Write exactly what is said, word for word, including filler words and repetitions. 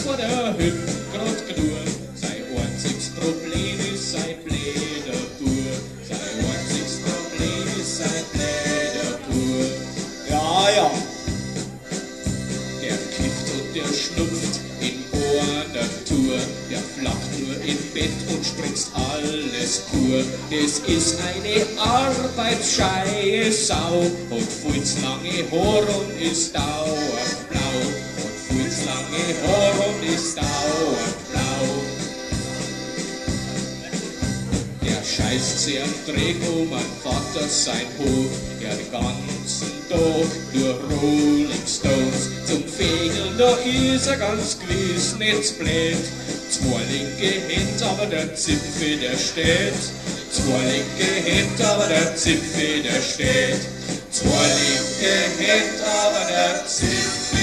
vor der Hütte grad genug. Sein einziges Problem ist sein bläder Bur. Sein einziges Problem ist sein bläder Bur. Ja, ja. Der kifft und der schnupft in einer Tour. Der flacht nur im Bett und spritzt alles pur. Das ist eine arbeitsscheie Sau und fühlt's lange Haar und ist dauerblau. Und fühlt's lange Haar und ist dauerblau. Der scheißt sehr Dreck um mein Vater sein Hof. Der den ganzen Tag nur Rolling Stones. Zum Fegeln, da ist er ganz gewiss nicht blöd. Zwei linke Hände, aber der Zipfel, der steht. Zwei linke Hände, aber der Zipfel, der steht. Zwei linke Hände, aber der Zipfel